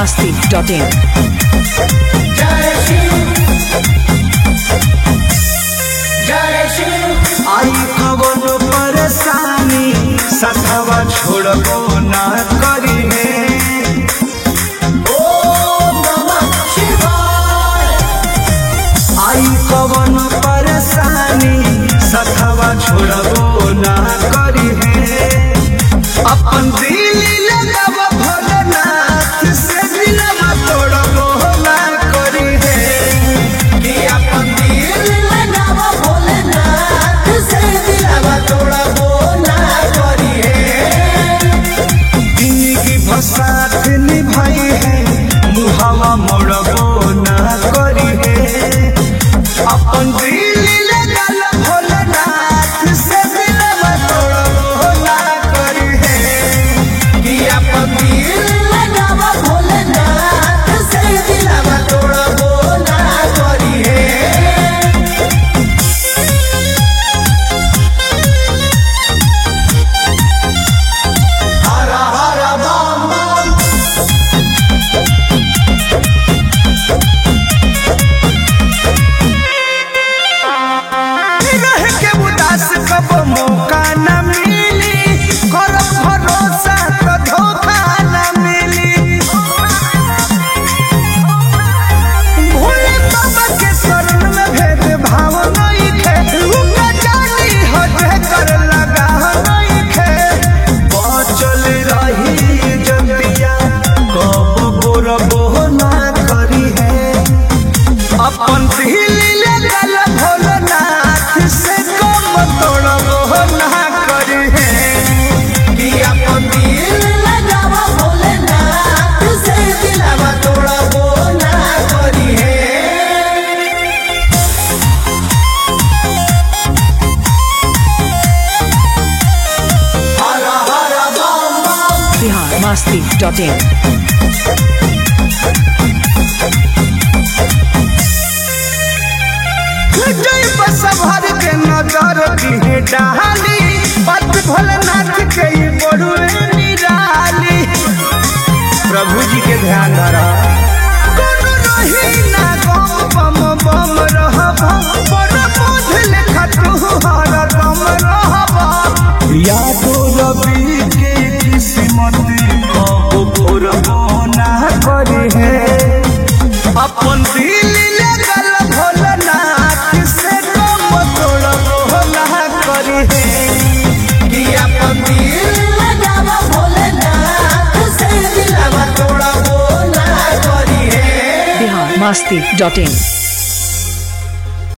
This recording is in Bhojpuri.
biharmasti.in आई कवन परेशानी सथवा छोड़बो ना करी है। आई कवन परेशानी सथवा छोड़बो ना करी है। अपन दिल लगाव भोलेनाथ से दिलवा तोड़बो ना करी है। कि अपन दिल लगाव भोलेनाथ से दिलवा तोड़बो ना करी है। जिंदगी भर साथ निभाई है मुहावा मोड़बो ना करी है। अपन दिल लगाल भोलेनाथ से दिलवा तोड़बो ना करी है। कि अपन दिल लगाव भोलेनाथ से दिलवा तोड़बो ना करी है। हर हर बम बम रह के उदास कब मौका न मिली। कर भरोसा तो धोखा न मिली। भोले बाबा के शरण में भेद भाव नहीं थे। उनका जानी हटे कर लगा नहीं थे। बचल रही जबिया कब बोरबो ना करी है। अपन दिल लगाल भोलेनाथ से कब तोड़बो ना करी है। कि अपन दिल लगाव भोलेनाथ से दिलवा तोड़बो ना करी है। हर हर बम बम biharmasti.in जय बस भर के नजर की डाली। बात भोलेनाथ के ही बड़ुए निराली। प्रभु जी के ध्यान धरा कोनो रही ना गम बम बम रहब। बड़ बोझ लेखा तू हरदम रहब। यादो रवि के किस्मत कब भोरबो ना करे है। अपन दिल लगाल भोलेनाथ से कब तोड़बो ना करी है। कि अपन दिल लगाव भोलेनाथ से दिलवा तोड़बो ना करी है। biharmasti.in